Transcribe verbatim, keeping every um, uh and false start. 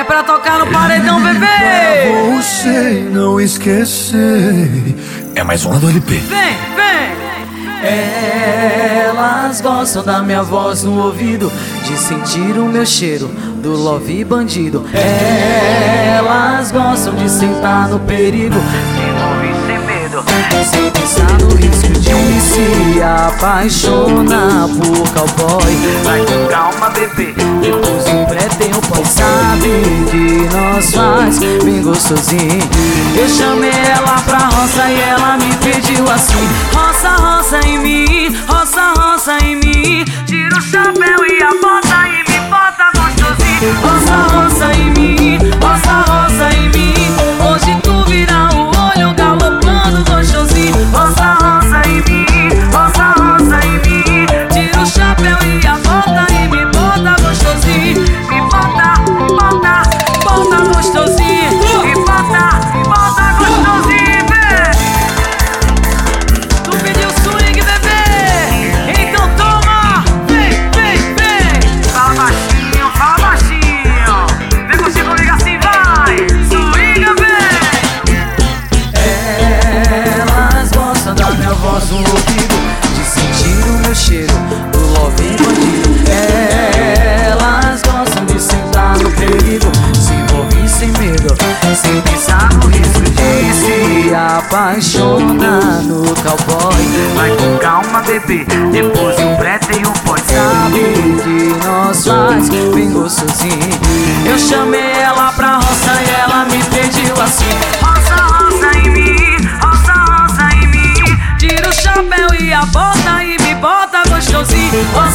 pra tocar no paredão, bebê. Pra você não esquecer. É mais uma do L P. Vem, vem. Elas gostam da minha voz no ouvido, de sentir o meu cheiro do love bandido. Elas gostam de sentar no perigo, de envolver sem medo, sem pensar no risco de se apaixonar por cowboy. Vai com calma, bebê, depois do pré tem o pós. Sabe que nós faz bem gostosinho. Eu chamei ela pra roça e ela me pediu assim: roça, roça em mim, roça, roça em mim. Tira o chapéu e a bota e me bota gostosinho. Roça, roça em mim, roça, roça em mim. Hoje tu vira o olho galopando gostosinho. Roça, roça em mim, roça, roça em mim. Tira o chapéu e a bota e me bota gostosinho. Me bota, bota, bota gostosinho. Me bota, bota gostosinho, bebê. Tu pediu swing, bebê, então toma. Vem, vem, vem. Fala baixinho, fala baixinho. Vem contigo comigo assim, vai. Swing, vem. Elas gostam da minha voz no ouvido, de sentir o meu cheiro do love bandido. Elas gostam de sentar no perigo, se envolver sem medo, sem pensar no risco de se apaixonar no cowboy. Vai com calma, bebê, depois do pré tem um pós. Sabe que nós faz bem gostosinho. Eu chamei ela pra roça e ela me pediu assim: roça, roça em mim, roça, roça em mim. Tira o chapéu e a bota e me bota gostosinho. Roça,